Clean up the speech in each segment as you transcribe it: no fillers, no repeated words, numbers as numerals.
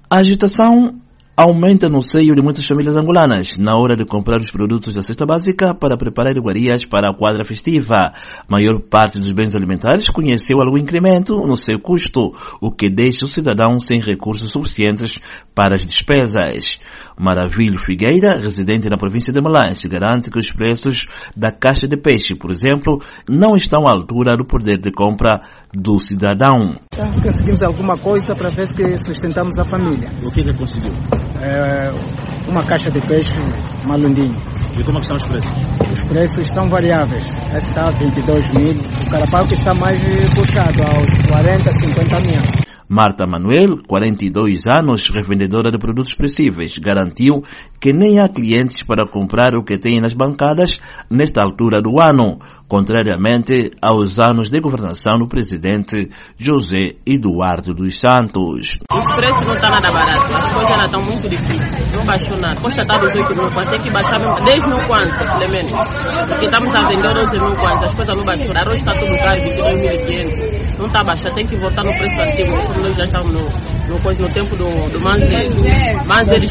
A agitação aumenta no seio de muitas famílias angolanas na hora de comprar os produtos da cesta básica para preparar iguarias para a quadra festiva. A maior parte dos bens alimentares conheceu algum incremento no seu custo, o que deixa o cidadão sem recursos suficientes para as despesas. Maravilho Figueira, residente na província de Malange, garante que os preços da caixa de peixe, por exemplo, não estão à altura do poder de compra do cidadão. Conseguimos alguma coisa para ver se sustentamos a família. O que conseguiu? Uma caixa de peixe malundinho. E como estão os preços? Os preços são variáveis. Esse está a 22 mil. O carapau que está mais puxado, aos 40, 50 mil. Marta Manuel, 42 anos, revendedora de produtos perecíveis, garantiu que nem há clientes para comprar o que tem nas bancadas nesta altura do ano, contrariamente aos anos de governação do presidente José Eduardo dos Santos. Os preços não estão nada baratos, as coisas ainda estão muito difíceis, não baixou nada. Custa estar 18 mil kwanza, tem que baixar 10 mil kwanza, pelo menos. Porque estamos a vender 11 mil kwanza, as coisas não baixaram, o arroz está tudo caro, 22.500. Não está baixando, tem que voltar no preço antigo. Nós já estamos no tempo do mais eles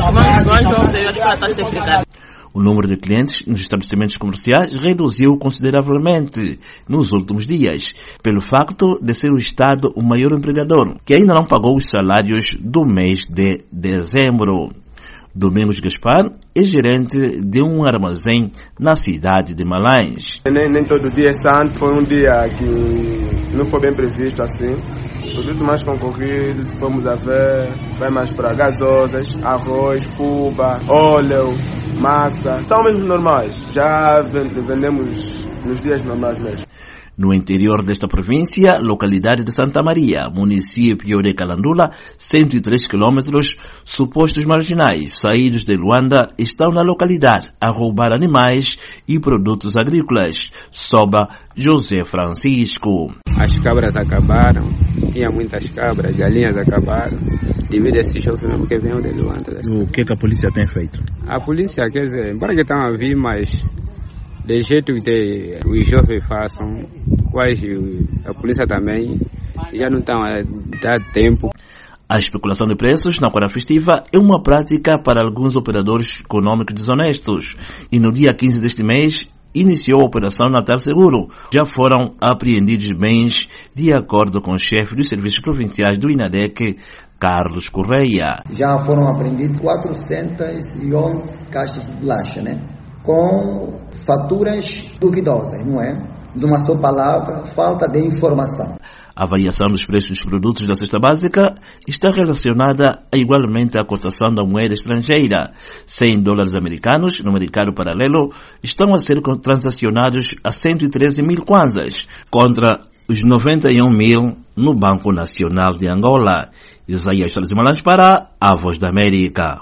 eu acho que ela está sempre caro. O número de clientes nos estabelecimentos comerciais reduziu consideravelmente nos últimos dias, pelo facto de ser o Estado o maior empregador, que ainda não pagou os salários do mês de dezembro. Domingos Gaspar é gerente de um armazém na cidade de Malange. Nem todo dia é santo, foi um dia que não foi bem previsto assim. O produto mais concorrido, se formos a ver, vai mais para gasosas, arroz, fuba, óleo, massa. São mesmo normais, já vendemos nos dias normais mesmo. No interior desta província, localidade de Santa Maria, município de Calandula, 103 quilômetros, supostos marginais saídos de Luanda estão na localidade a roubar animais e produtos agrícolas. Soba José Francisco. As cabras acabaram, tinha muitas cabras, galinhas acabaram, devido a esse choque mesmo que veio de Luanda. O que a polícia tem feito? A polícia, quer dizer, embora que estão a vir, mas de jeito que os jovens façam, quase a polícia também já não estão a dar tempo. A especulação de preços na quadra festiva é uma prática para alguns operadores econômicos desonestos e no dia 15 deste mês iniciou a Operação Natal Seguro. Já foram apreendidos bens de acordo com o chefe dos serviços provinciais do INADEC, Carlos Correia. Já foram apreendidos 411 caixas de bolacha, com faturas duvidosas, não é? De uma só palavra, falta de informação. A variação dos preços dos produtos da cesta básica está relacionada igualmente à cotação da moeda estrangeira. 100 dólares americanos no mercado paralelo estão a ser transacionados a 113 mil kwanzas, contra os 91 mil no Banco Nacional de Angola. Isaías Malange para a Voz da América.